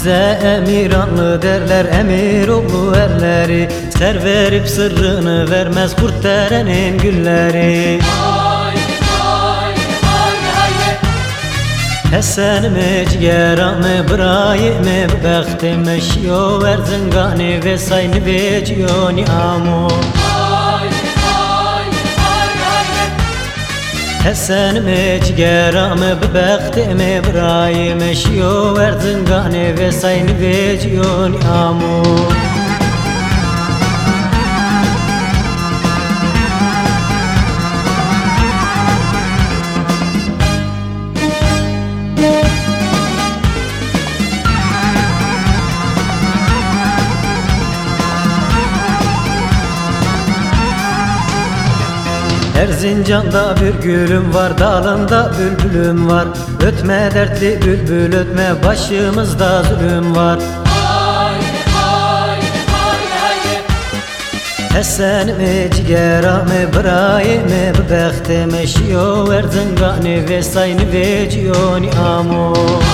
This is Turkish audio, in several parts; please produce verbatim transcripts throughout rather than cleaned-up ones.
Bize Emiranlı derler, emir oğlu erleri. Ser verip sırrını vermez kurtaranın gülleri. Hesenime ciğeramı bırayime bektime şiyo verzingani ve sayni ve ciyoni amu. Hesenime ciğeramı bektime bırayime şiyo verzingani ve sayni ve ciyoni amu. Erzincan'da bir gülüm var, dalında bülbülüm var. Ötme dertli bülbül ötme, başımızda zulüm var. Hesenime ciğeramı bırayime bektime şiyo verzingani ve sayni ve ciyoni amu.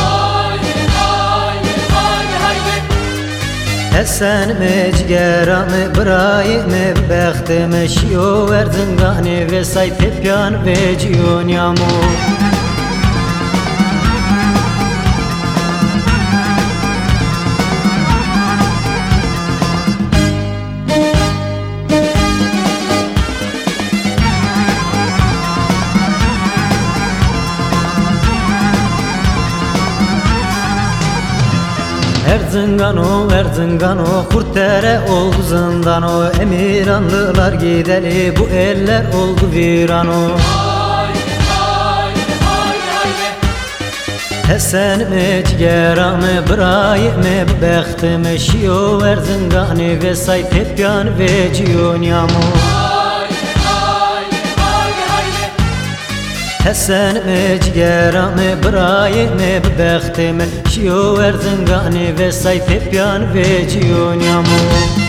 Hesenime ciğeramı bırayime bektime şiyo verzingani ve say tepyan ve ciyoni amu. Erzingano, Erzingano, kurtere oldu zindano. Emiranlılar gideli, bu eller oldu virano. Hesenime ciğeramı bırayime bektime şiyo Erzingani ve say tepyan ve ciyoni amu. Hesenime ciğeramı bırayime bektime şiyo Erzingani ve say tepyan ve ciyoni amu.